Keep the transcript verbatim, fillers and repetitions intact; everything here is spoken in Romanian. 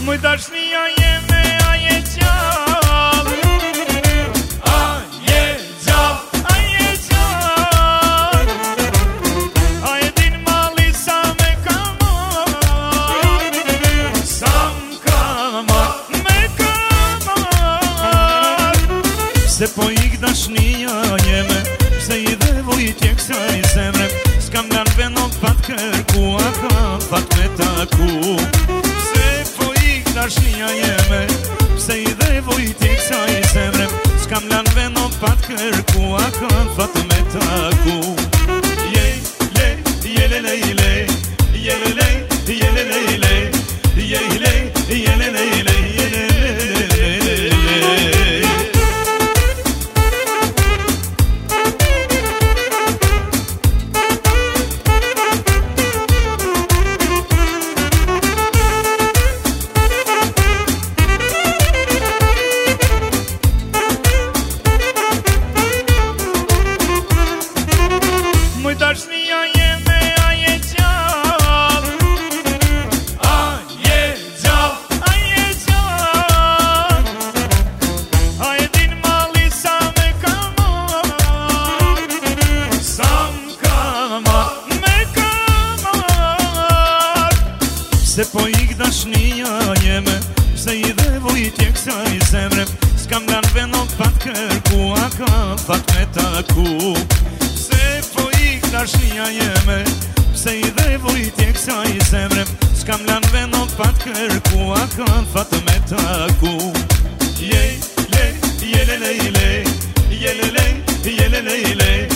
Moj dashnia jeme a je gjall, a je gjall, a je gjall. A e din mali sa me ka marr, sa m'ka marr, me ka marr. Se po ik dashnia jeme, se i devoj tje kësaj zemre, s'kam lan veno pat kërku, a kam pat me taku. Dashnia jeme, pse i devoj tje kësaj zemre, s'kam lan veno pat kërku, a kam fat me taku. Je, le, je le le le, je le le, je le le le, je le, je le le le, je le le le. Dashnia jeme a je gjall, a je gjall, a je gjall. A e din mali sa me ka marr, sa m'ka marr, me ka marr. Se po ik dashnia jeme, se i devoj tje kësaj zemre, s'kam lan veno pat kërku, a kam fat me taku. Dashnia jeme, pse i devoj tje kësaj zemre, s'kam lan veno pat kërku, a kam fat me taku. Je, le, je le le le, je le le, je le le le.